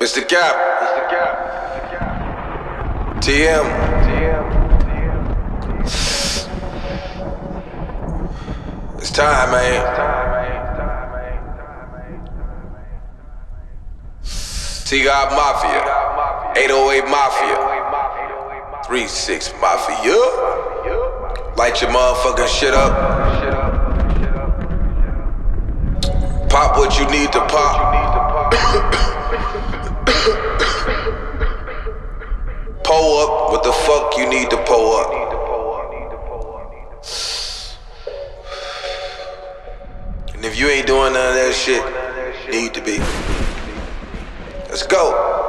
Mr. Cap. TM. It's time, man. T-God Mafia. 808 Mafia. 3-6 Mafia. Light your motherfucking shit up. Pop what you need to pop. Pull up what the fuck you need to pull up. And if you ain't doing none of that shit, need to be. Let's go.